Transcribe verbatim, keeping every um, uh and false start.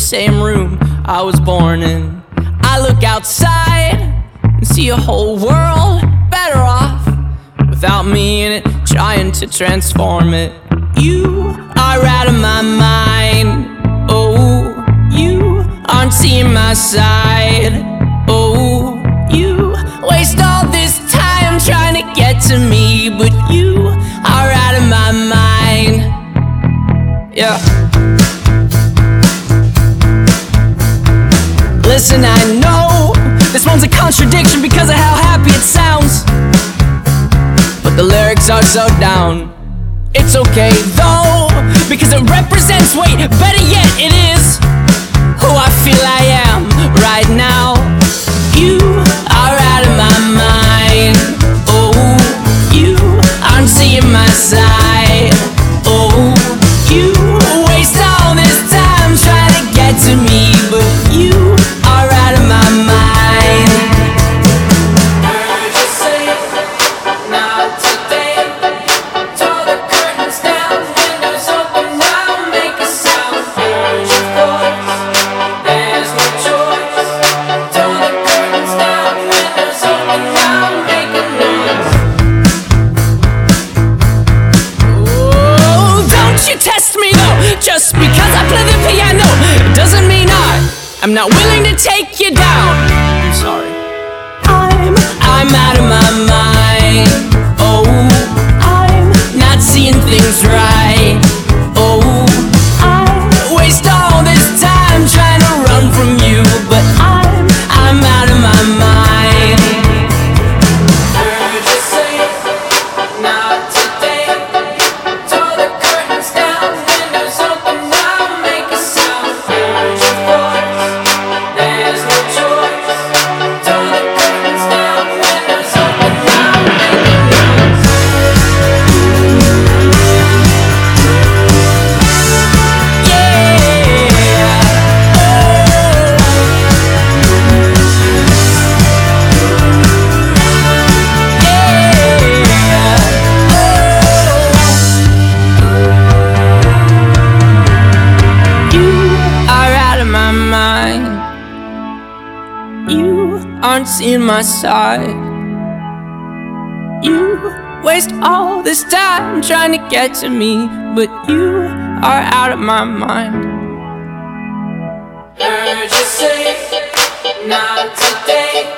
same room I was born in. I look outside and see a whole world better off without me in it, trying to transform it. You are out of my mind. Oh, you aren't seeing my side. Oh, you waste all this time trying to get to me, but you are out of my mind. Yeah. Listen, I know this one's a contradiction because of how happy it sounds, but the lyrics are so down. It's okay though, because it represents, wait, better yet, it is who I feel I am right now. You are out of my mind. Oh, you aren't seeing my side. Oh, you waste all this time trying to get to me, but you are out of my mind. Heard you say, not today. Tore the curtains down, windows open now, make a sound. Heard your voice, there's no choice. Tore the curtains down, windows open now, make a noise. Oh, don't you test me though, just because I play the piano, it doesn't mean I, I'm not willing to take you down. I'm sorry. I'm, I'm out of my mind. Oh, I'm not seeing things right. Oh, I waste all this time trying to run from you, but I'm, I'm out of my mind. Heard you say, not today. Tore the curtains down, windows open now, make a sound. Heard your voice, there's no choice. Tore the curtains down, windows open now, make a noise. Aren't seeing my side. You waste all this time trying to get to me, but you are out of my mind. Heard you say, not today.